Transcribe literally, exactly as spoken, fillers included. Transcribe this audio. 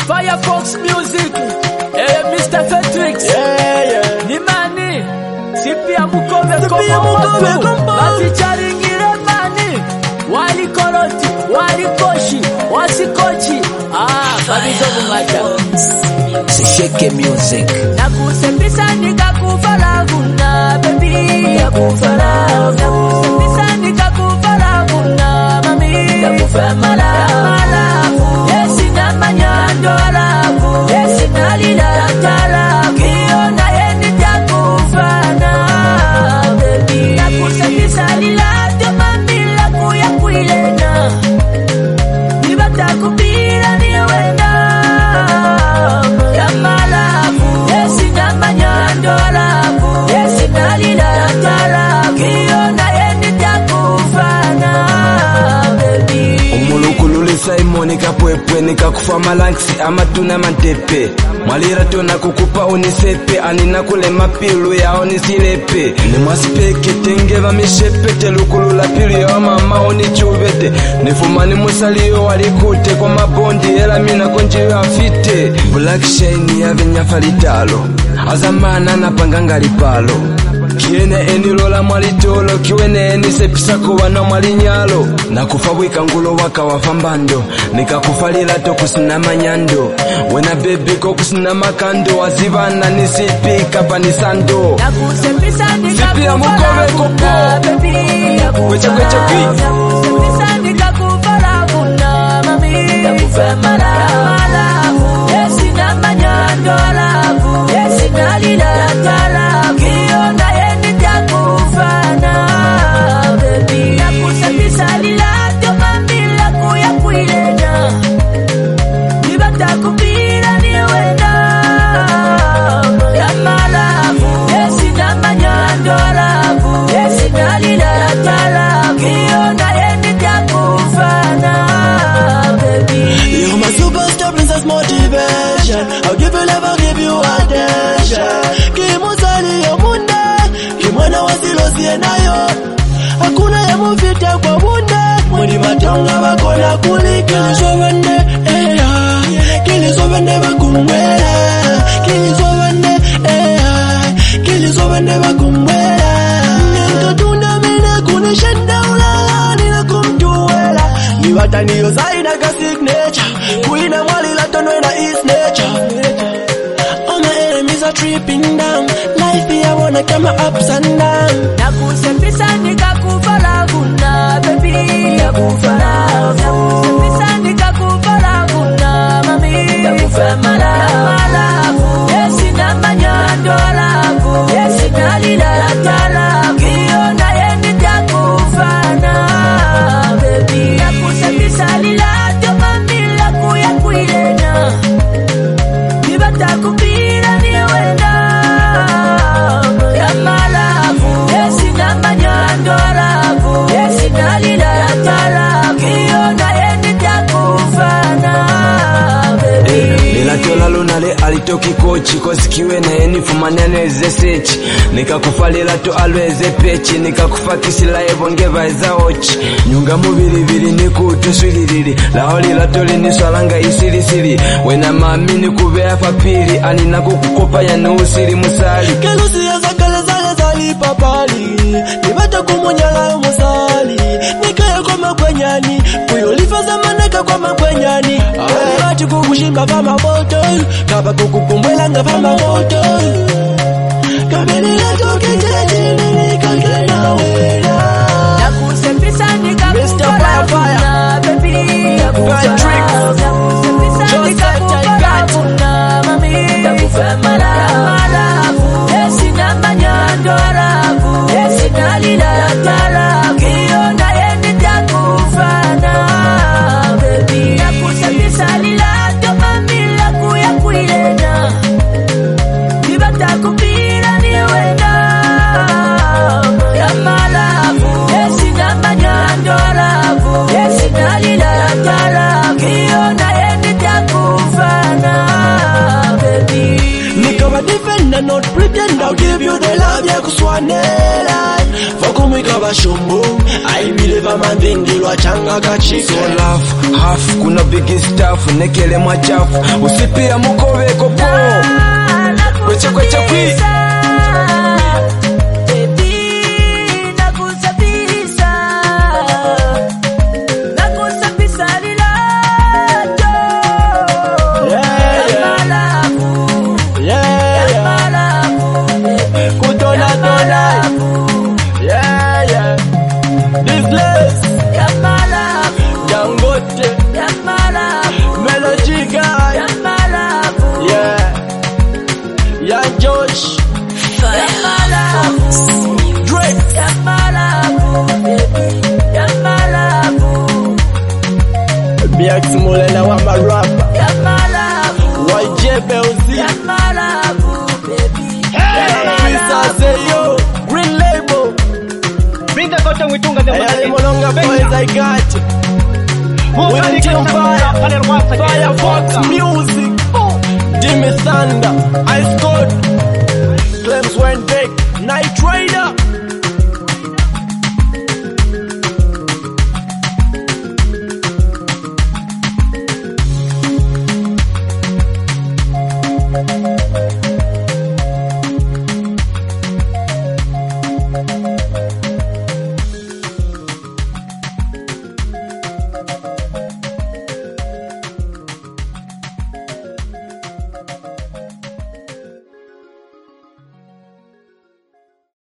Firefox Music, eh, Mister Fetrix, yeah, yeah. Nimani, Sipia Mukove Kombo, Bati Charingire Mani, Wali Koroti, Wali Koshi, Wasi Kochi, ah, Babizo Mumaja, Sisheke Music. Nakusembisa nikakufala guna, baby, yakufala, nakusembisa nikakufala guna, mami, yakufamala, malafu, yesi na manyandora, yesi na lila tala, kiona yeni yakufana, baby, nakusembisa lila temamila kuya kuilena, nibata kupira niwena, malafu, yesi na manyandora, yesi na lila tala, kiona yeni yakufana, baby. Umulukulule Simon kapwepwe nikakufa malanksi amatuna mantepe Malira tona kukupa unisepe anina kule mapilu ya onisilepe ni mwasipeke tengeva mishepe telukulula pilu ya mama onichuvete nifumani musaliyo walikute kwa mabondi ela mina konjiyo afite Black shine ya vinyafalitalo azamana na pangangari palo kiene enilola mwalitolo kiwene enisepisa wana mwalinyalo nakufa wika ngulo waka wafambando nikakufalila to kusina manyando wena baby ko kusina makando azivana nisipika panisando Nakusembisa Sipia Mukove Kombo baby, Kwecha kwecha kwi Nakusembisa nikakufala guna, mami, yakufamala, malafu, yesi na manyandora, yesi na lila tala, kiona yeni yakufana, baby. Nakusembisa lila temamila kuya kuilena, nibata kupira niwena, ya malafu, yesi na manyandora, yesi na lila tala, kiona yeni yakufana, baby. You're my superstar princess motivation. I'll give you love, I'll give you attention. Kimuzali ya munda, kimwana wasilosi enayo. Hakuna ya mufita kwa munda. Mwini matonga wakona kuli kilisovende, eh ya. Kilisovende wakumwela. Kilisovende, eh ya. Kilisovende wakumwela. Nkatunda mine kunishenda ulala nina kumtuwela. Niwata niyo zaida ka signature. Kuina mwali la tono ina is nature. All my enemies are tripping down. Life here wanna come ups and down. Nakusembisa nikakufala guna, baby, yakufala. Nakusembisa nikakufala guna, mami, yakufamala, malafu, yesi na manyandora, yesi na lila tala, kiona yeni yakufana, baby. Nakusembisa lila temamila kuya kuilena, nibata kupira niwena, ya malafu, yesi na manyandora, yesi na lila tala, kiona yeni yakufana, baby. Nilatola lunale alitoki kochi kosi kiwene enifumanya eze sechi nikakufalila to alweze pechi nikakufakisila ebongeva eza ochi nyunga mubili bili nikutuswililili laoli latoli niswalanga isilisili wena mami nikubea papili anina kukukopa ya nuusili musali Kelusi ya zakale zale zali papali. Nibata kumunyala musali. Nikaya kwa makwenyani. Kuyolifa zamaneka kwa makwenyani. Alibati kukushimba vama moto. Kaba kukukumbwelanga vama moto. Kabini leto kijejini nikakena wela. Nakusembisa nikakufala guna, baby, yakufala. Nakusembisa nikakufala guna, mami, yakufamala, malafu, yesi na manyandora, yesi na lila tala, kiona yeni yakufana, baby. Nakusembisa lila temamila kuya kuilena, nibata kupira niwena, ya malafu, yesi na manyandora, yesi na lila tala, kiona yeni yakufana, baby. Nikawa defender, not pretend. I'll give you the love ya kuswanela. Fuck with me, mashombo aimile pamandindilwa changa kachike. So love half kuna big stuff nekele machafu usipia mukobeko po kweche kweche kwi Biax Molela wa marapa Y J Belzi Pisa Seyo Green Label Ayale Molonga Boys I got you Winning Team Fire Firefox Music Dimmy Thunder Ice Code Clems Went Big Night Rider